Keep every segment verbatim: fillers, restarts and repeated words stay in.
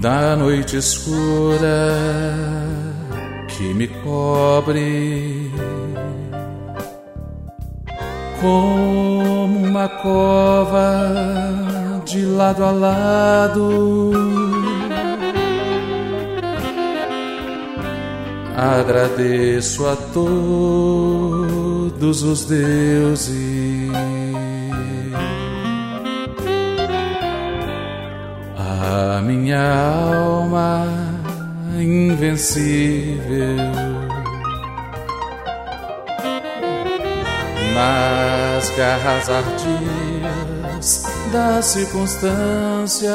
da noite escura que me cobre como uma cova de lado a lado. Agradeço a todos os deuses, a minha alma invencível nas garras ardias da circunstância.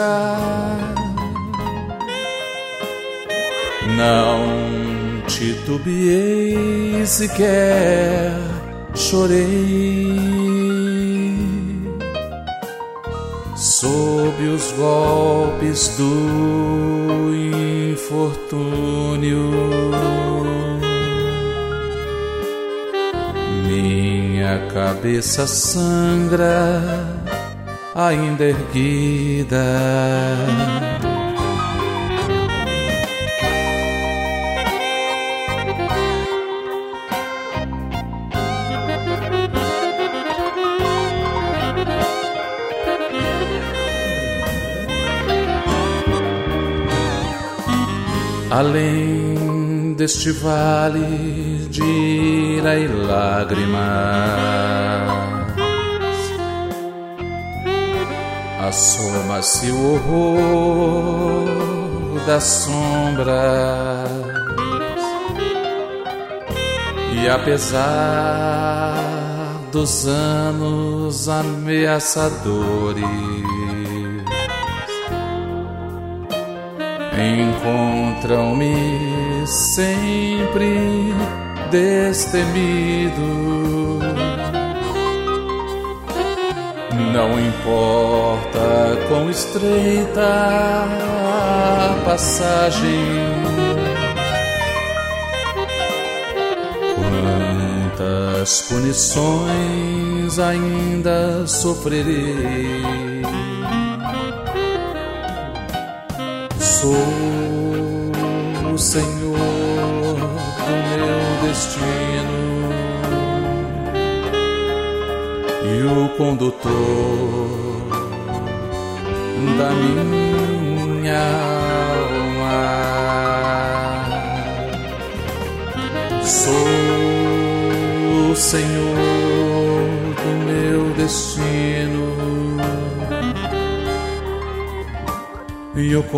Não titubeei sequer, chorei sob os golpes do infortúnio. Minha cabeça sangra, ainda erguida. Além deste vale de ira e lágrimas, assoma-se o horror das sombras, e apesar dos anos ameaçadores, encontram-me sempre destemido. Não importa quão estreita a passagem, quantas punições ainda sofrerei. Sou o Senhor do meu destino e o condutor da minha alma. Sou o Senhor do meu destino e o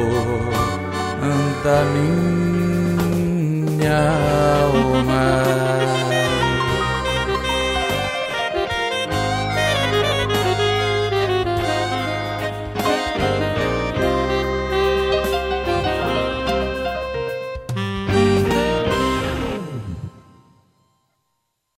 condutor da minha alma.